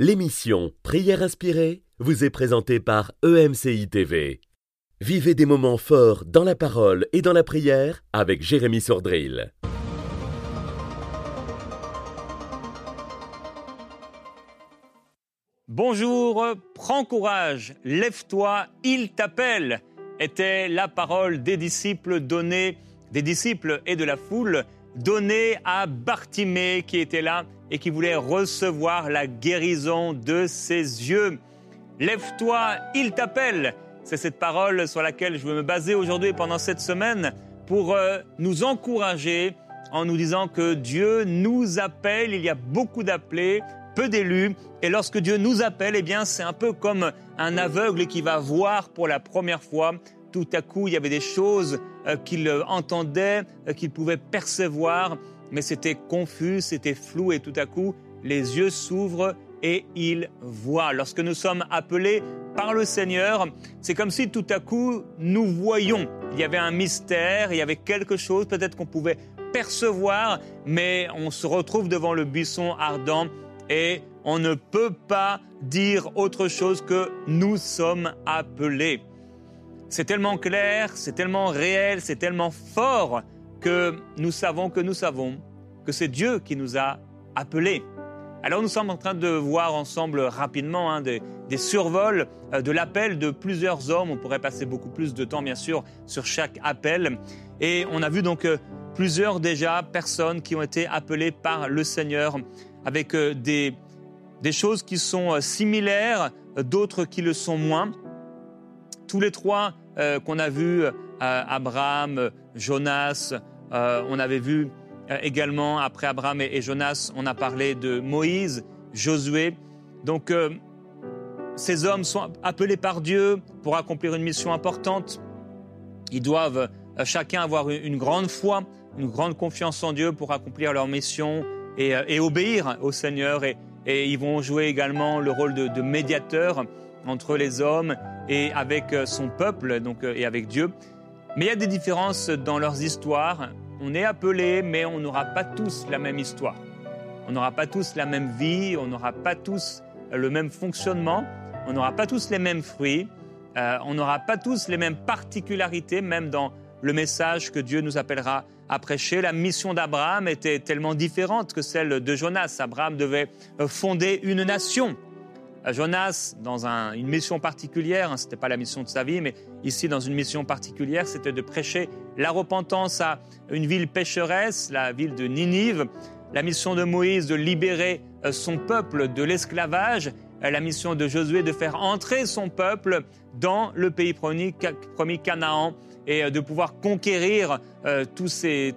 L'émission Prière inspirée vous est présentée par EMCI TV. Vivez des moments forts dans la parole et dans la prière avec Jérémy Sordrill. Bonjour, prends courage, lève-toi, il t'appelle, était la parole des disciples et de la foule donnée à Bartimée qui était là et qui voulait recevoir la guérison de ses yeux. Lève-toi, il t'appelle. C'est cette parole sur laquelle je veux me baser aujourd'hui pendant cette semaine pour nous encourager en nous disant que Dieu nous appelle, il y a beaucoup d'appelés, peu d'élus, et lorsque Dieu nous appelle, eh bien, c'est un peu comme un aveugle qui va voir pour la première fois. Tout à coup, il y avait des choses qu'il entendait, qu'il pouvait percevoir, mais c'était confus, c'était flou, et tout à coup, les yeux s'ouvrent et il voit. Lorsque nous sommes appelés par le Seigneur, c'est comme si tout à coup, nous voyions. Il y avait un mystère, il y avait quelque chose peut-être qu'on pouvait percevoir, mais on se retrouve devant le buisson ardent et on ne peut pas dire autre chose que nous sommes appelés. C'est tellement clair, c'est tellement réel, c'est tellement fort que nous savons que c'est Dieu qui nous a appelés. Alors nous sommes en train de voir ensemble rapidement des survols de l'appel de plusieurs hommes. On pourrait passer beaucoup plus de temps bien sûr sur chaque appel. Et on a vu donc plusieurs déjà personnes qui ont été appelées par le Seigneur avec des choses qui sont similaires, d'autres qui le sont moins. Tous les trois qu'on a vus, Abraham, Jonas, on avait vu également, après Abraham et Jonas, on a parlé de Moïse, Josué. Donc, ces hommes sont appelés par Dieu pour accomplir une mission importante. Ils doivent chacun avoir une grande foi, une grande confiance en Dieu pour accomplir leur mission et obéir au Seigneur. Et ils vont jouer également le rôle de médiateur entre les hommes et avec son peuple, donc, et avec Dieu. Mais il y a des différences dans leurs histoires. On est appelés, mais on n'aura pas tous la même histoire. On n'aura pas tous la même vie, on n'aura pas tous le même fonctionnement, on n'aura pas tous les mêmes fruits, on n'aura pas tous les mêmes particularités, même dans le message que Dieu nous appellera à prêcher. La mission d'Abraham était tellement différente que celle de Jonas. Abraham devait fonder une nation. Jonas, dans une mission particulière, ce n'était pas la mission de sa vie, mais ici, dans une mission particulière, c'était de prêcher la repentance à une ville pécheresse, la ville de Ninive. La mission de Moïse, de libérer son peuple de l'esclavage. La mission de Josué, de faire entrer son peuple dans le pays promis Canaan et de pouvoir conquérir tous ces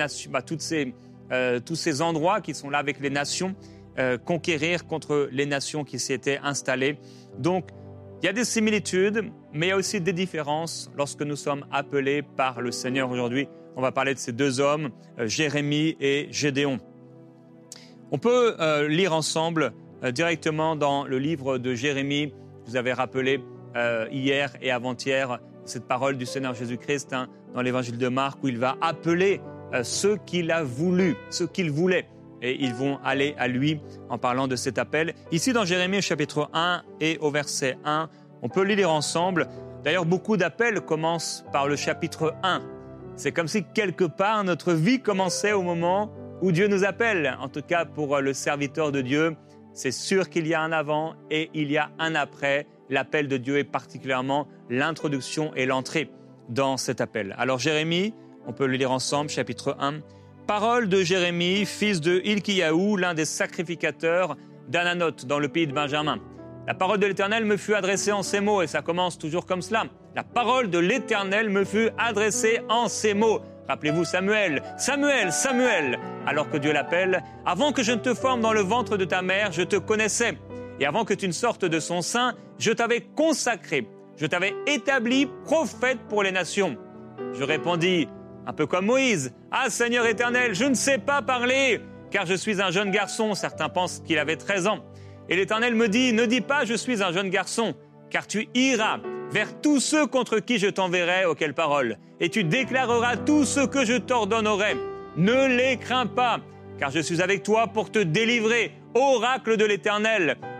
endroits qui sont là avec les nations, conquérir contre les nations qui s'y étaient installées. Donc, il y a des similitudes, mais il y a aussi des différences lorsque nous sommes appelés par le Seigneur. Aujourd'hui, on va parler de ces deux hommes, Jérémie et Gédéon. On peut lire ensemble directement dans le livre de Jérémie. Je vous avais rappelé hier et avant-hier cette parole du Seigneur Jésus-Christ dans l'évangile de Marc où il va appeler ceux qu'il a voulu, ceux qu'il voulait. Et ils vont aller à lui en parlant de cet appel. Ici, dans Jérémie, chapitre 1 et au verset 1, on peut le lire ensemble. D'ailleurs, beaucoup d'appels commencent par le chapitre 1. C'est comme si, quelque part, notre vie commençait au moment où Dieu nous appelle. En tout cas, pour le serviteur de Dieu, c'est sûr qu'il y a un avant et il y a un après. L'appel de Dieu est particulièrement l'introduction et l'entrée dans cet appel. Alors, Jérémie, on peut le lire ensemble, chapitre 1. Parole de Jérémie, fils de Hilkiyahu, l'un des sacrificateurs d'Ananoth, dans le pays de Benjamin. La parole de l'Éternel me fut adressée en ces mots, et ça commence toujours comme cela. La parole de l'Éternel me fut adressée en ces mots. Rappelez-vous Samuel, Samuel, Samuel, alors que Dieu l'appelle. Avant que je ne te forme dans le ventre de ta mère, je te connaissais. Et avant que tu ne sortes de son sein, je t'avais consacré. Je t'avais établi prophète pour les nations. Je répondis, un peu comme Moïse, « Ah, Seigneur éternel, je ne sais pas parler, car je suis un jeune garçon. » Certains pensent qu'il avait 13 ans. Et l'Éternel me dit, « Ne dis pas, je suis un jeune garçon, car tu iras vers tous ceux contre qui je t'enverrai, auxquelles paroles, et tu déclareras tout ce que je t'ordonnerai. Ne les crains pas, car je suis avec toi pour te délivrer, oracle de l'Éternel.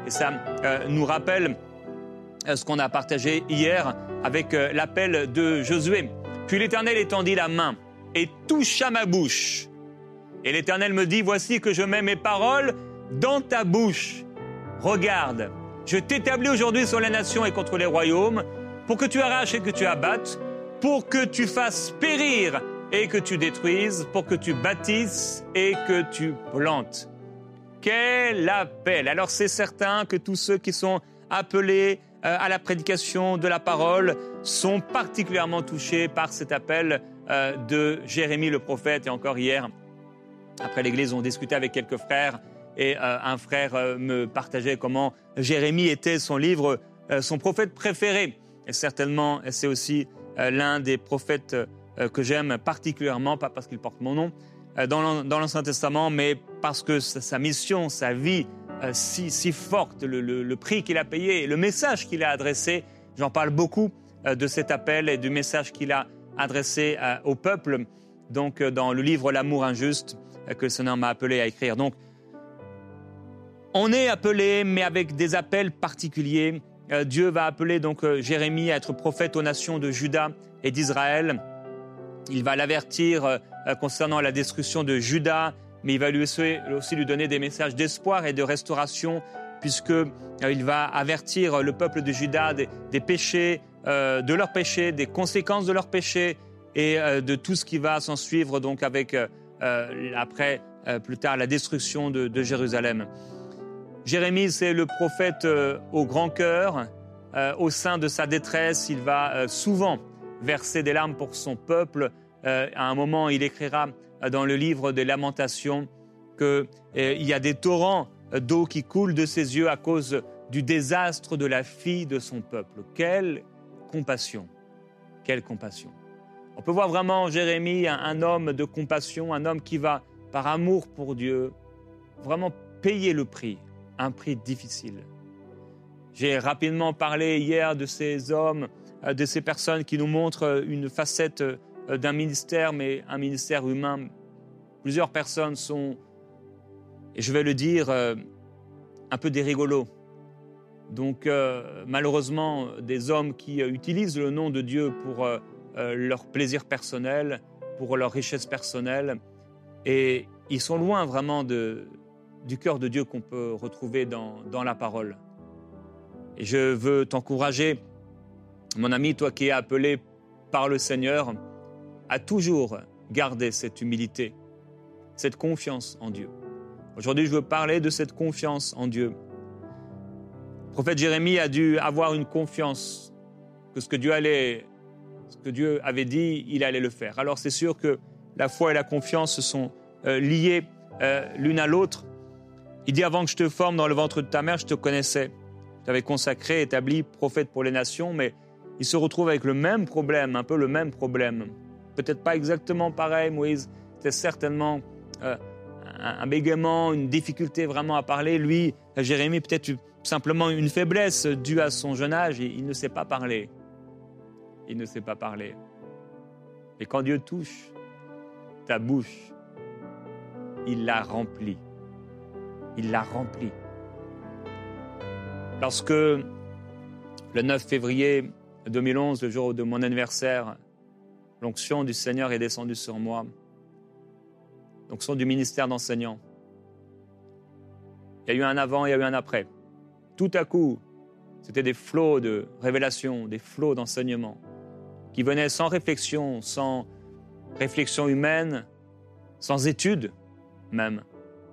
Et ça nous rappelle ce qu'on a partagé hier avec l'appel de Josué. Puis l'Éternel étendit la main et toucha ma bouche. Et l'Éternel me dit, voici que je mets mes paroles dans ta bouche. Regarde, je t'établis aujourd'hui sur les nations et contre les royaumes, pour que tu arraches et que tu abattes, pour que tu fasses périr et que tu détruises, pour que tu bâtisses et que tu plantes. Quel appel! Alors c'est certain que tous ceux qui sont appelés à la prédication de la parole sont particulièrement touchés par cet appel de Jérémie le prophète. Et encore hier, après l'église, on discutait avec quelques frères et un frère me partageait comment Jérémie était son livre, son prophète préféré. Et certainement, c'est aussi l'un des prophètes que j'aime particulièrement, pas parce qu'il porte mon nom, dans l'Ancien Testament, mais parce que sa mission, sa vie si forte, le prix qu'il a payé, le message qu'il a adressé. J'en parle beaucoup de cet appel et du message qu'il a adressé au peuple, donc dans le livre L'amour injuste que le Seigneur m'a appelé à écrire. Donc, on est appelé, mais avec des appels particuliers. Dieu va appeler donc Jérémie à être prophète aux nations de Juda et d'Israël. Il va l'avertir concernant la destruction de Juda, mais il va lui aussi lui donner des messages d'espoir et de restauration, puisqu'il va avertir le peuple de Juda des péchés, de leurs péchés, des conséquences de leurs péchés et de tout ce qui va s'en suivre donc avec après, plus tard, la destruction de Jérusalem. Jérémie, c'est le prophète au grand cœur. Au sein de sa détresse, il va souvent verser des larmes pour son peuple. À un moment, il écrira dans le livre des Lamentations qu'il y a des torrents d'eau qui coulent de ses yeux à cause du désastre de la fille de son peuple. Quelle compassion! Quelle compassion! On peut voir vraiment Jérémie, un homme de compassion, un homme qui va, par amour pour Dieu, vraiment payer le prix, un prix difficile. J'ai rapidement parlé hier de ces hommes, de ces personnes qui nous montrent une facette d'un ministère, mais un ministère humain. Plusieurs personnes sont, et je vais le dire, un peu des rigolos. Donc, malheureusement, des hommes qui utilisent le nom de Dieu pour leur plaisir personnel, pour leur richesse personnelle. Et ils sont loin vraiment du cœur de Dieu qu'on peut retrouver dans la parole. Et je veux t'encourager, mon ami, toi qui es appelé par le Seigneur, à toujours garder cette humilité, cette confiance en Dieu. Aujourd'hui, je veux parler de cette confiance en Dieu. Le prophète Jérémie a dû avoir une confiance que ce que Dieu avait dit, il allait le faire. Alors c'est sûr que la foi et la confiance sont liées l'une à l'autre. Il dit, avant que je te forme dans le ventre de ta mère, je te connaissais. Je t'avais consacré, établi prophète pour les nations, mais il se retrouve avec le même problème, un peu le même problème. Peut-être pas exactement pareil, Moïse, c'était certainement un bégaiement, une difficulté vraiment à parler. Lui, Jérémie, peut-être simplement une faiblesse due à son jeune âge, et il ne sait pas parler. Il ne sait pas parler. Et quand Dieu touche ta bouche, il la remplit. Il la remplit. Lorsque, le 9 février 2011, le jour de mon anniversaire, l'onction du Seigneur est descendue sur moi, l'onction du ministère d'enseignant. Il y a eu un avant, il y a eu un après. Tout à coup, c'était des flots de révélations, des flots d'enseignement qui venaient sans réflexion humaine, sans étude même.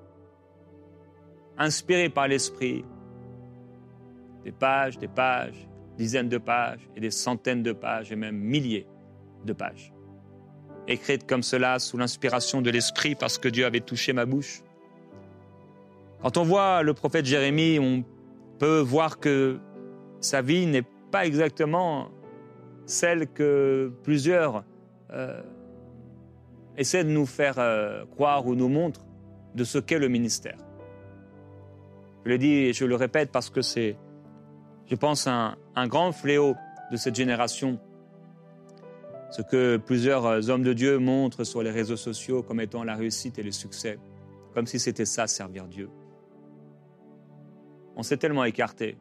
Inspirés par l'Esprit, des pages, dizaines de pages et des centaines de pages et même milliers de pages. Écrites comme cela sous l'inspiration de l'Esprit parce que Dieu avait touché ma bouche. Quand on voit le prophète Jérémie, on peut voir que sa vie n'est pas exactement celle que plusieurs essaient de nous faire croire ou nous montrent de ce qu'est le ministère. Je le dis et je le répète parce que c'est, je pense, un grand fléau de cette génération. Ce que plusieurs hommes de Dieu montrent sur les réseaux sociaux comme étant la réussite et le succès, comme si c'était ça, servir Dieu. on s'est tellement écarté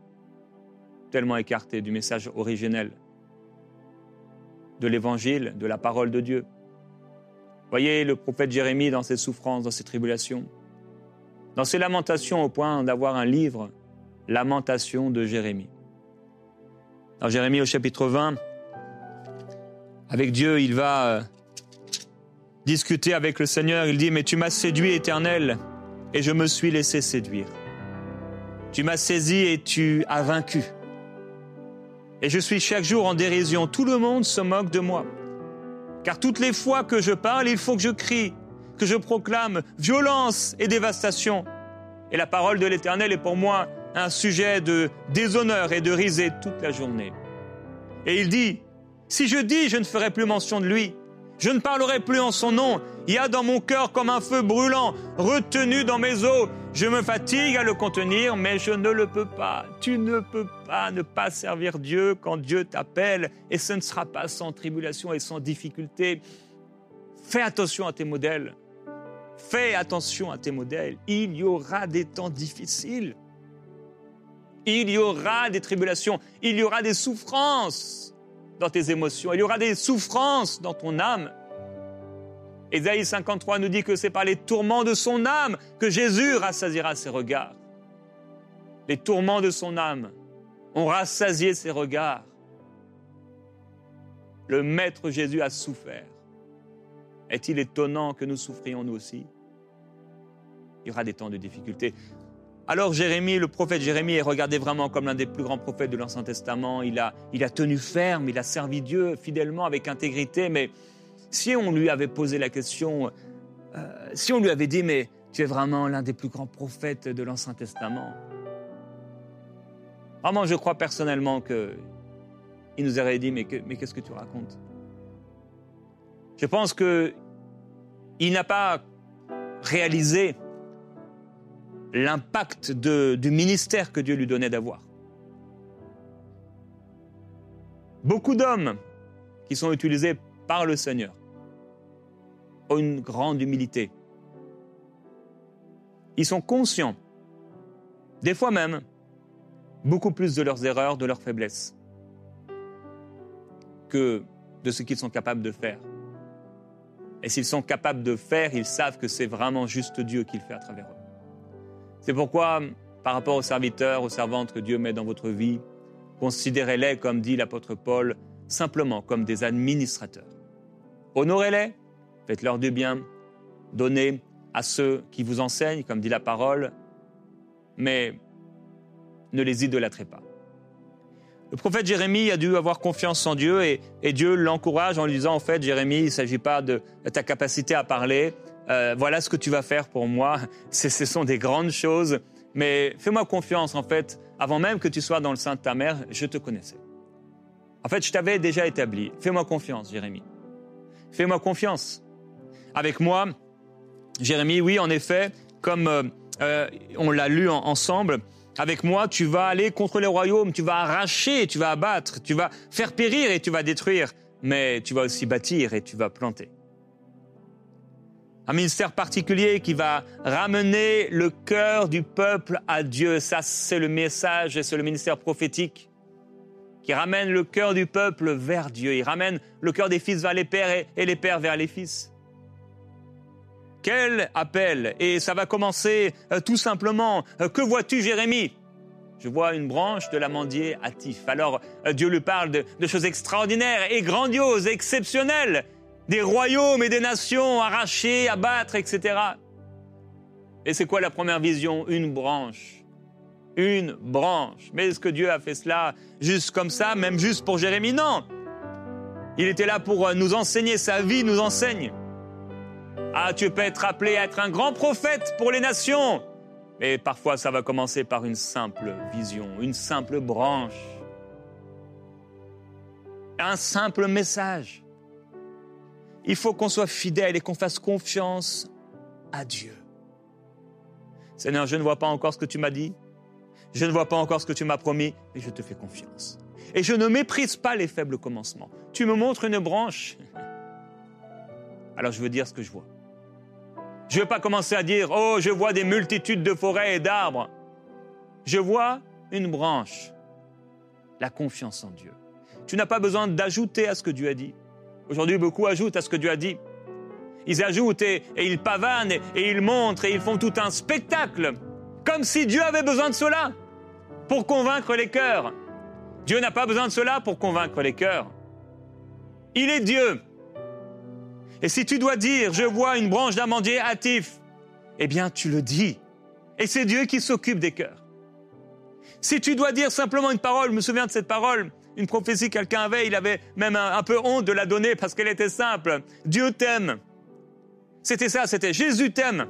du message originel, de l'évangile, de la parole de Dieu. Voyez le prophète Jérémie dans ses souffrances, dans ses tribulations, dans ses lamentations au point d'avoir un livre, Lamentations de Jérémie. Dans Jérémie au chapitre 20, avec Dieu, il va discuter avec le Seigneur. Il dit « Mais tu m'as séduit, Éternel, et je me suis laissé séduire. Tu m'as saisi et tu as vaincu. Et je suis chaque jour en dérision. Tout le monde se moque de moi. Car toutes les fois que je parle, il faut que je crie, que je proclame violence et dévastation. Et la parole de l'Éternel est pour moi un sujet de déshonneur et de risée toute la journée. Et il dit, si je dis, je ne ferai plus mention de lui, je ne parlerai plus en son nom, il y a dans mon cœur comme un feu brûlant, retenu dans mes os. Je me fatigue à le contenir, mais je ne le peux pas. Tu ne peux pas ne pas servir Dieu quand Dieu t'appelle, et ce ne sera pas sans tribulation et sans difficulté. Fais attention à tes modèles. Fais attention à tes modèles. Il y aura des temps difficiles. Il y aura des tribulations. Il y aura des souffrances dans tes émotions. Il y aura des souffrances dans ton âme. Ésaïe 53 nous dit que c'est par les tourments de son âme que Jésus rassasiera ses regards. Les tourments de son âme ont rassasié ses regards. Le Maître Jésus a souffert. Est-il étonnant que nous souffrions nous aussi? Il y aura des temps de difficulté. Alors Jérémie, le prophète Jérémie est regardé vraiment comme l'un des plus grands prophètes de l'Ancien Testament. Il a tenu ferme, il a servi Dieu fidèlement, avec intégrité. Mais si on lui avait posé la question, si on lui avait dit « Mais tu es vraiment l'un des plus grands prophètes de l'Ancien Testament », vraiment, je crois personnellement qu'il nous aurait dit « Mais qu'est-ce que tu racontes ?» Je pense qu'il n'a pas réalisé l'impact du ministère que Dieu lui donnait d'avoir. Beaucoup d'hommes qui sont utilisés par le Seigneur ont une grande humilité. Ils sont conscients, des fois même, beaucoup plus de leurs erreurs, de leurs faiblesses, que de ce qu'ils sont capables de faire. Et s'ils sont capables de faire, ils savent que c'est vraiment juste Dieu qui le fait à travers eux. C'est pourquoi, par rapport aux serviteurs, aux servantes que Dieu met dans votre vie, considérez-les, comme dit l'apôtre Paul, simplement comme des administrateurs. Honorez-les, faites-leur du bien, donnez à ceux qui vous enseignent, comme dit la parole, mais ne les idolâtrez pas. Le prophète Jérémie a dû avoir confiance en Dieu et Dieu l'encourage en lui disant, en fait, Jérémie, il ne s'agit pas de ta capacité à parler, voilà ce que tu vas faire pour moi, ce sont des grandes choses, mais fais-moi confiance, en fait, avant même que tu sois dans le sein de ta mère, je te connaissais. En fait, je t'avais déjà établi. Fais-moi confiance, Jérémie. Fais-moi confiance. Avec moi, Jérémie, oui, en effet, comme on l'a lu ensemble, avec moi, tu vas aller contre les royaumes, tu vas arracher, tu vas abattre, tu vas faire périr et tu vas détruire, mais tu vas aussi bâtir et tu vas planter. Un ministère particulier qui va ramener le cœur du peuple à Dieu. Ça, c'est le message et c'est le ministère prophétique qui ramène le cœur du peuple vers Dieu. Il ramène le cœur des fils vers les pères et les pères vers les fils. Quel appel! Et ça va commencer tout simplement. Que vois-tu, Jérémie? Je vois une branche de l'amandier hâtif. Alors, Dieu lui parle de choses extraordinaires et grandioses, exceptionnelles. Des royaumes et des nations arrachés, à battre, etc. Et c'est quoi la première vision? Une branche. Une branche. Mais est-ce que Dieu a fait cela juste comme ça, même juste pour Jérémie? Non. Il était là pour nous enseigner. Sa vie nous enseigne. Ah, tu peux être appelé à être un grand prophète pour les nations. Mais parfois, ça va commencer par une simple vision, une simple branche. Un simple message. Il faut qu'on soit fidèle et qu'on fasse confiance à Dieu. Seigneur, je ne vois pas encore ce que tu m'as dit. Je ne vois pas encore ce que tu m'as promis, mais je te fais confiance. Et je ne méprise pas les faibles commencements. Tu me montres une branche. Alors je veux dire ce que je vois. Je ne veux pas commencer à dire « Oh, je vois des multitudes de forêts et d'arbres. » je vois une branche. La confiance en Dieu. Tu n'as pas besoin d'ajouter à ce que Dieu a dit. Aujourd'hui, beaucoup ajoutent à ce que Dieu a dit. Ils ajoutent et ils pavanent et ils montrent et ils font tout un spectacle. Comme si Dieu avait besoin de cela pour convaincre les cœurs. Dieu n'a pas besoin de cela pour convaincre les cœurs. Il est Dieu. Et si tu dois dire, je vois une branche d'amandier hâtif, eh bien tu le dis. Et c'est Dieu qui s'occupe des cœurs. Si tu dois dire simplement une parole, je me souviens de cette parole, une prophétie que quelqu'un avait, il avait même un peu honte de la donner parce qu'elle était simple. Dieu t'aime. C'était ça, c'était Jésus t'aime.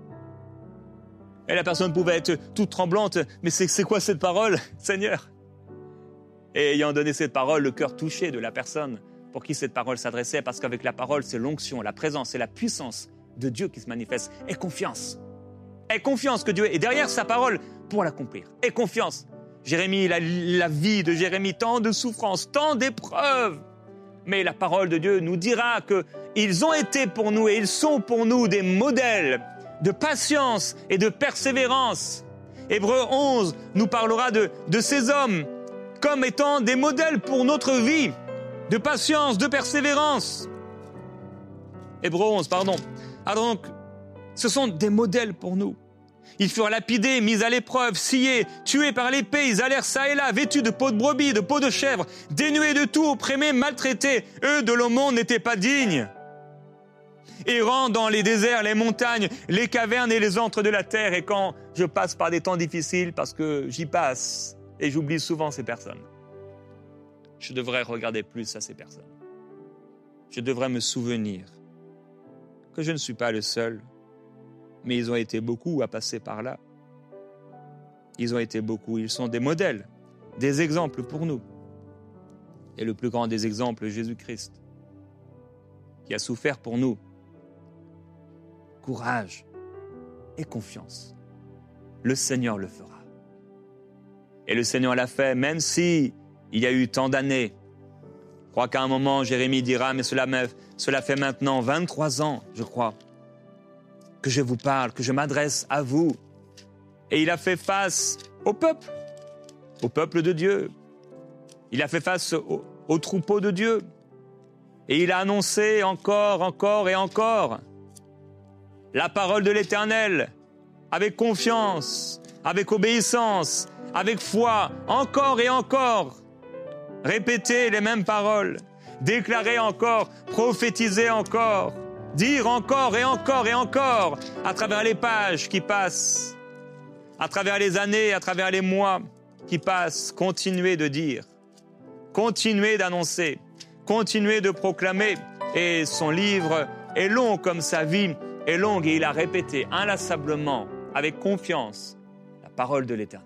Et la personne pouvait être toute tremblante. Mais c'est quoi cette parole, Seigneur? Et ayant donné cette parole, le cœur touché de la personne pour qui cette parole s'adressait, parce qu'avec la parole, c'est l'onction, la présence et la puissance de Dieu qui se manifeste. Et confiance. Et confiance que Dieu est derrière sa parole pour l'accomplir. Et confiance. Jérémie, la vie de Jérémie, tant de souffrances, tant d'épreuves. Mais la parole de Dieu nous dira qu'ils ont été pour nous et ils sont pour nous des modèles de patience et de persévérance. Hébreux 11 nous parlera de ces hommes comme étant des modèles pour notre vie, de patience, de persévérance. Hébreux 11, pardon. Alors donc, ce sont des modèles pour nous. Ils furent lapidés, mis à l'épreuve, sciés, tués par l'épée, ils allèrent çà et là, vêtus de peau de brebis, de peau de chèvre, dénués de tout, opprimés, maltraités. Eux, de l'aumône, n'étaient pas dignes. Errant dans les déserts, les montagnes, les cavernes et les antres de la terre. Et quand je passe par des temps difficiles, parce que j'y passe, et j'oublie souvent ces personnes, je devrais regarder plus à ces personnes. Je devrais me souvenir que je ne suis pas le seul, mais ils ont été beaucoup à passer par là. Ils ont été beaucoup, ils sont des modèles, des exemples pour nous. Et le plus grand des exemples, Jésus-Christ, qui a souffert pour nous. Courage et confiance. Le Seigneur le fera. Et le Seigneur l'a fait, même si il y a eu tant d'années. Je crois qu'à un moment, Jérémie dira, mais cela fait maintenant 23 ans, je crois, que je vous parle, que je m'adresse à vous. Et il a fait face au peuple de Dieu. Il a fait face au troupeau de Dieu. Et il a annoncé encore et encore la parole de l'Éternel, avec confiance, avec obéissance, avec foi, encore et encore. Répéter les mêmes paroles, déclarer encore, prophétiser encore, dire encore et encore et encore, à travers les pages qui passent, à travers les années, à travers les mois qui passent, continuer de dire, continuer d'annoncer, continuer de proclamer. Et son livre est long comme sa vie est longue, et il a répété inlassablement, avec confiance, la parole de l'Éternel.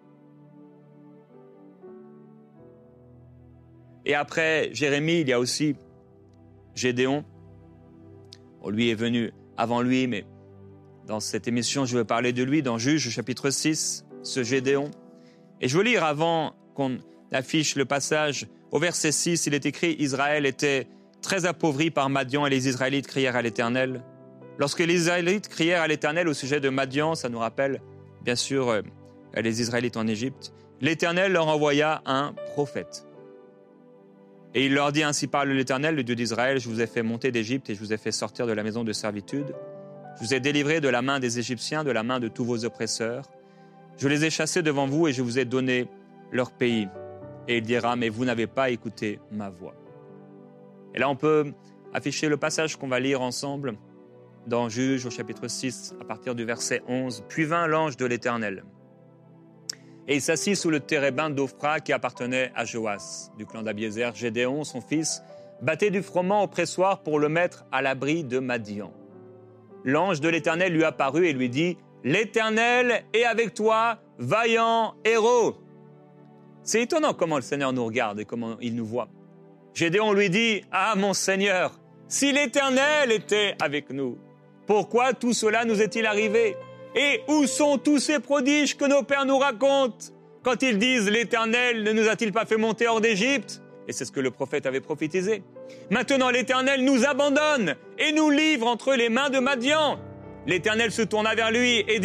Et après Jérémie, il y a aussi Gédéon. Lui est venu avant lui, mais dans cette émission, je veux parler de lui dans Juges, chapitre 6, ce Gédéon. Et je veux lire avant qu'on affiche le passage. Au verset 6, il est écrit « Israël était très appauvri par Madian et les Israélites crièrent à l'Éternel. » Lorsque les Israélites crièrent à l'Éternel au sujet de Madian, ça nous rappelle bien sûr les Israélites en Égypte, l'Éternel leur envoya un prophète. Et il leur dit, ainsi parle l'Éternel, le Dieu d'Israël, je vous ai fait monter d'Égypte et je vous ai fait sortir de la maison de servitude. Je vous ai délivré de la main des Égyptiens, de la main de tous vos oppresseurs. Je les ai chassés devant vous et je vous ai donné leur pays. Et il dira, mais vous n'avez pas écouté ma voix. Et là, on peut afficher le passage qu'on va lire ensemble dans Juges, au chapitre 6, à partir du verset 11. « Puis vint l'ange de l'Éternel. Et il s'assit sous le térébinthe d'Ophra qui appartenait à Joas, du clan d'Abiézer. Gédéon, son fils, battait du froment au pressoir pour le mettre à l'abri de Madian. L'ange de l'Éternel lui apparut et lui dit, « L'Éternel est avec toi, vaillant héros. » C'est étonnant comment le Seigneur nous regarde et comment il nous voit. Gédéon lui dit, « Ah, mon Seigneur, si l'Éternel était avec nous, pourquoi tout cela nous est-il arrivé ? Et où sont tous ces prodiges que nos pères nous racontent quand ils disent « L'Éternel ne nous a-t-il pas fait monter hors d'Égypte ?» Et c'est ce que le prophète avait prophétisé. Maintenant, l'Éternel nous abandonne et nous livre entre les mains de Madian. L'Éternel se tourna vers lui et dit «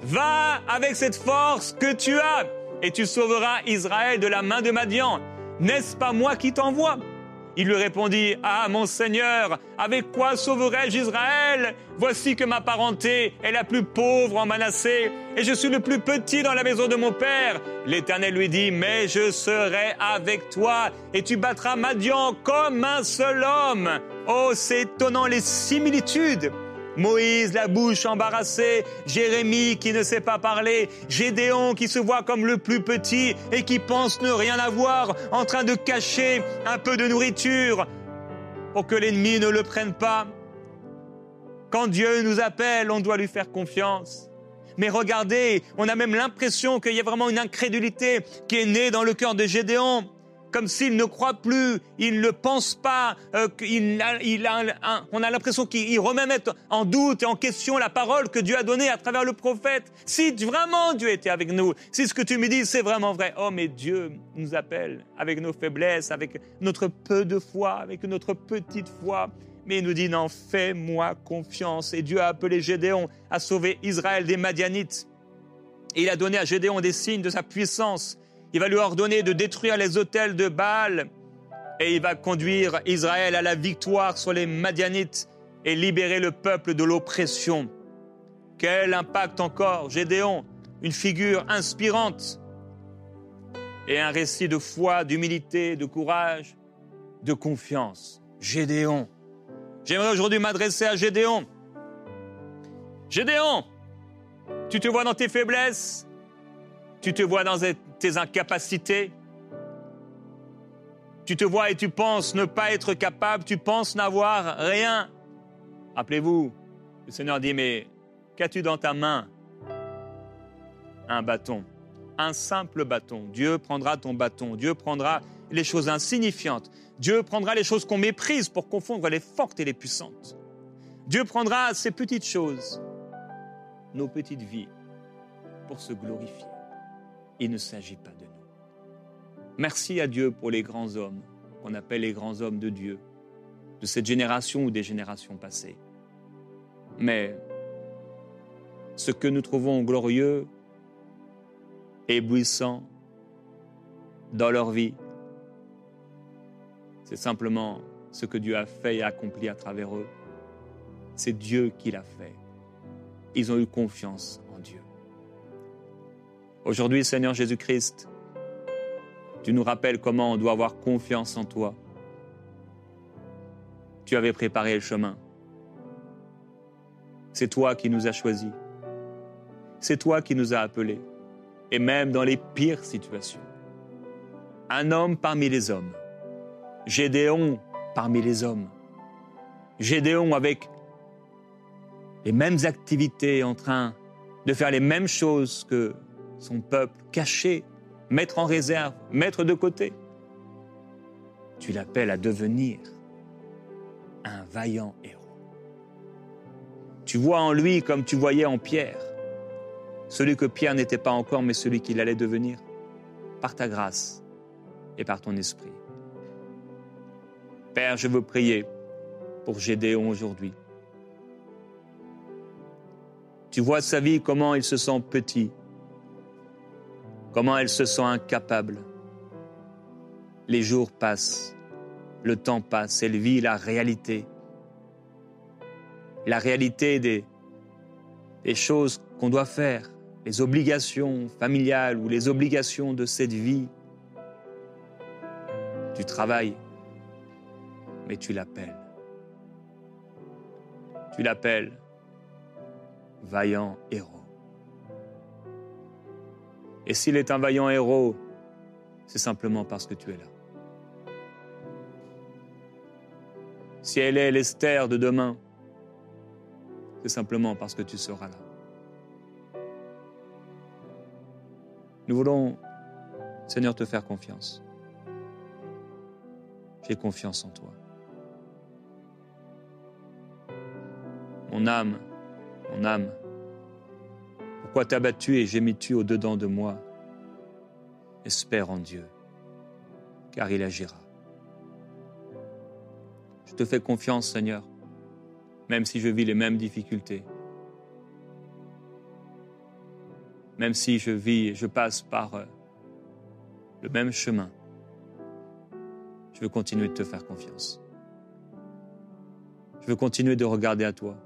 Va avec cette force que tu as et tu sauveras Israël de la main de Madian. N'est-ce pas moi qui t'envoie ? Il lui répondit, ah mon Seigneur, avec quoi sauverai-je Israël ? Voici que ma parenté est la plus pauvre en Manassé et je suis le plus petit dans la maison de mon père. L'Éternel lui dit, mais je serai avec toi et tu battras Madian comme un seul homme. Oh, c'est étonnant les similitudes. Moïse, la bouche embarrassée, Jérémie qui ne sait pas parler, Gédéon qui se voit comme le plus petit et qui pense ne rien avoir, en train de cacher un peu de nourriture pour que l'ennemi ne le prenne pas. Quand Dieu nous appelle, on doit lui faire confiance. Mais regardez, on a même l'impression qu'il y a vraiment une incrédulité qui est née dans le cœur de Gédéon. Comme s'il ne croit plus, il ne pense pas, on a l'impression qu'il remet en doute et en question la parole que Dieu a donnée à travers le prophète. Si vraiment Dieu était avec nous, si ce que tu me dis c'est vraiment vrai, oh mais Dieu nous appelle avec nos faiblesses, avec notre peu de foi, avec notre petite foi. Mais il nous dit non, fais-moi confiance. Et Dieu a appelé Gédéon à sauver Israël des Madianites. Et il a donné à Gédéon des signes de sa puissance. Il va lui ordonner de détruire les autels de Baal et il va conduire Israël à la victoire sur les Madianites et libérer le peuple de l'oppression. Quel impact encore, Gédéon, une figure inspirante et un récit de foi, d'humilité, de courage, de confiance. Gédéon. J'aimerais aujourd'hui m'adresser à Gédéon. Gédéon, tu te vois dans tes faiblesses, tu te vois dans tes incapacités. Tu te vois et tu penses ne pas être capable, tu penses n'avoir rien. Rappelez-vous, le Seigneur dit, mais qu'as-tu dans ta main ? Un bâton, un simple bâton. Dieu prendra ton bâton, Dieu prendra les choses insignifiantes. Dieu prendra les choses qu'on méprise pour confondre les fortes et les puissantes. Dieu prendra ces petites choses, nos petites vies, pour se glorifier. Il ne s'agit pas de nous. Merci à Dieu pour les grands hommes, qu'on appelle les grands hommes de Dieu, de cette génération ou des générations passées. Mais ce que nous trouvons glorieux, éblouissant dans leur vie, c'est simplement ce que Dieu a fait et accompli à travers eux. C'est Dieu qui l'a fait. Ils ont eu confiance en Dieu. Aujourd'hui, Seigneur Jésus-Christ, tu nous rappelles comment on doit avoir confiance en toi. Tu avais préparé le chemin. C'est toi qui nous as choisis. C'est toi qui nous as appelés. Et même dans les pires situations. Un homme parmi les hommes. Gédéon parmi les hommes. Gédéon avec les mêmes activités, en train de faire les mêmes choses que son peuple, caché, mettre en réserve, mettre de côté. Tu l'appelles à devenir un vaillant héros. Tu vois en lui comme tu voyais en Pierre, celui que Pierre n'était pas encore, mais celui qu'il allait devenir, par ta grâce et par ton esprit. Père, je veux prier pour Gédéon aujourd'hui. Tu vois sa vie, comment il se sent petit, comment elle se sent incapable. Les jours passent, le temps passe, elle vit la réalité des choses qu'on doit faire, les obligations familiales ou les obligations de cette vie. Tu travailles, mais tu l'appelles. Tu l'appelles vaillant héros. Et s'il est un vaillant héros, c'est simplement parce que tu es là. Si elle est l'Esther de demain, c'est simplement parce que tu seras là. Nous voulons, Seigneur, te faire confiance. J'ai confiance en toi. Mon âme, pourquoi t'as battu et gémis-tu au-dedans de moi ? Espère en Dieu, car il agira. Je te fais confiance, Seigneur, même si je vis les mêmes difficultés. même si je passe par le même chemin, je veux continuer de te faire confiance. Je veux continuer de regarder à toi.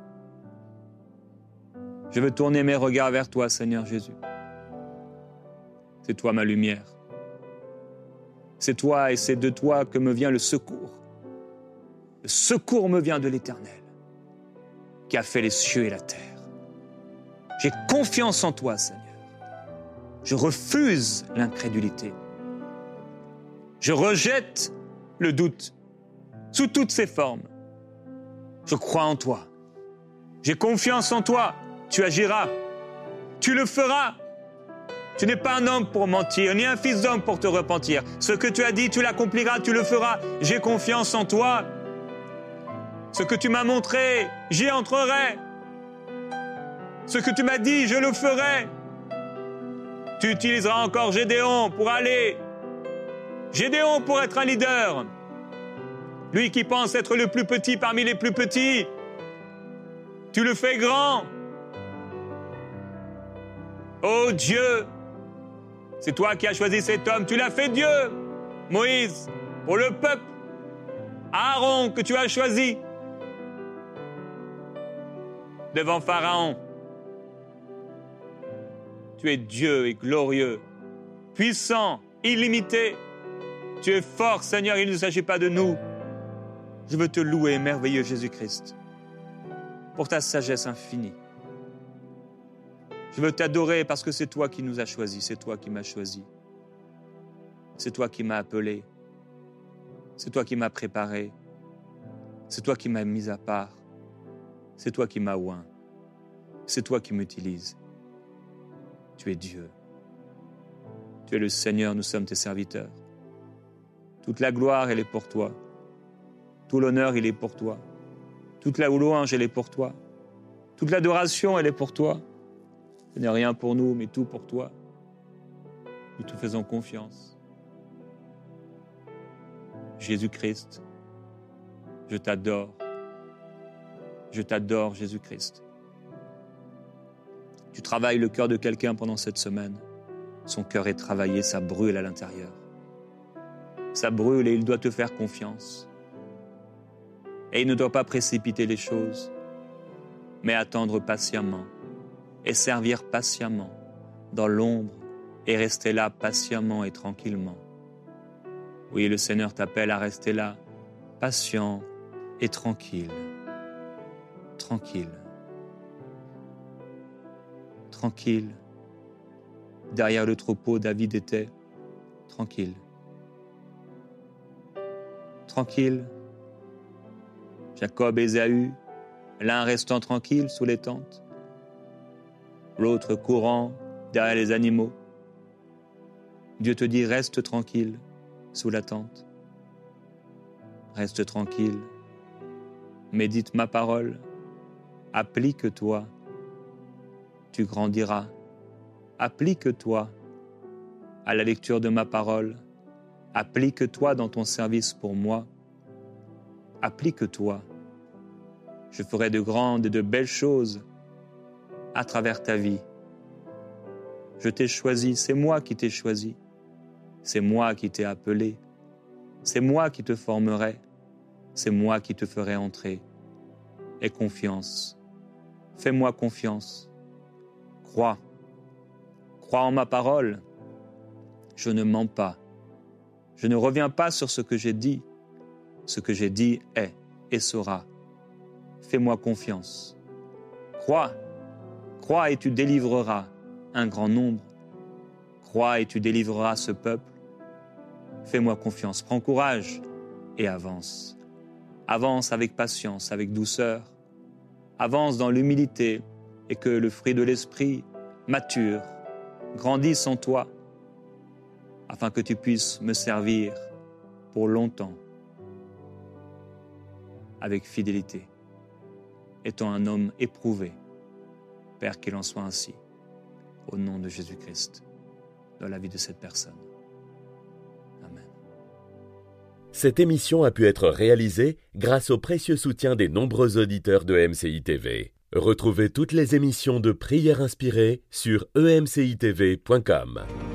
Je veux tourner mes regards vers toi, Seigneur Jésus. C'est toi ma lumière. C'est toi et c'est de toi que me vient le secours. Le secours me vient de l'Éternel, qui a fait les cieux et la terre. J'ai confiance en toi, Seigneur. Je refuse l'incrédulité. Je rejette le doute sous toutes ses formes. Je crois en toi. J'ai confiance en toi. Tu agiras. Tu le feras. Tu n'es pas un homme pour mentir, ni un fils d'homme pour te repentir. Ce que tu as dit, tu l'accompliras, tu le feras. J'ai confiance en toi. Ce que tu m'as montré, j'y entrerai. Ce que tu m'as dit, je le ferai. Tu utiliseras encore Gédéon pour aller. Gédéon pour être un leader. Lui qui pense être le plus petit parmi les plus petits. Tu le fais grand. Oh Dieu, c'est toi qui as choisi cet homme, tu l'as fait Dieu. Moïse, pour le peuple. Aaron que tu as choisi. Devant Pharaon. Tu es Dieu et glorieux, puissant, illimité. Tu es fort, Seigneur, il ne s'agit pas de nous. Je veux te louer, merveilleux Jésus-Christ, pour ta sagesse infinie. Je veux t'adorer parce que c'est toi qui nous as choisis, c'est toi qui m'as choisi. C'est toi qui m'as appelé. C'est toi qui m'as préparé. C'est toi qui m'as mis à part. C'est toi qui m'as oint. C'est toi qui m'utilises. Tu es Dieu. Tu es le Seigneur, nous sommes tes serviteurs. Toute la gloire, elle est pour toi. Tout l'honneur, il est pour toi. Toute la louange, elle est pour toi. Toute l'adoration, elle est pour toi. Ce n'est rien pour nous, mais tout pour toi. Nous te faisons confiance. Jésus-Christ, je t'adore. Je t'adore, Jésus-Christ. Tu travailles le cœur de quelqu'un pendant cette semaine. Son cœur est travaillé, ça brûle à l'intérieur. Ça brûle et il doit te faire confiance. Et il ne doit pas précipiter les choses, mais attendre patiemment et servir patiemment dans l'ombre et rester là patiemment et tranquillement. Oui, le Seigneur t'appelle à rester là, patient et tranquille. Tranquille. Tranquille. Derrière le troupeau, David était tranquille. Tranquille. Jacob et Ésaü, l'un restant tranquille sous les tentes, l'autre courant derrière les animaux. Dieu te dit, reste tranquille sous la tente. Reste tranquille. Médite ma parole. Applique-toi. Tu grandiras. Applique-toi à la lecture de ma parole. Applique-toi dans ton service pour moi. Applique-toi. Je ferai de grandes et de belles choses à travers ta vie. Je t'ai choisi, c'est moi qui t'ai choisi. C'est moi qui t'ai appelé. C'est moi qui te formerai. C'est moi qui te ferai entrer. Aie confiance. Fais-moi confiance. Crois. Crois en ma parole. Je ne mens pas. Je ne reviens pas sur ce que j'ai dit. Ce que j'ai dit est et sera. Fais-moi confiance. Crois. Crois et tu délivreras un grand nombre. Crois et tu délivreras ce peuple. Fais-moi confiance. Prends courage et avance. Avance avec patience, avec douceur. Avance dans l'humilité et que le fruit de l'esprit mature, grandisse en toi, afin que tu puisses me servir pour longtemps, avec fidélité, étant un homme éprouvé. Père, qu'il en soit ainsi, au nom de Jésus-Christ, dans la vie de cette personne. Amen. Cette émission a pu être réalisée grâce au précieux soutien des nombreux auditeurs de MCI TV. Retrouvez toutes les émissions de Prières inspirées sur emcitv.com.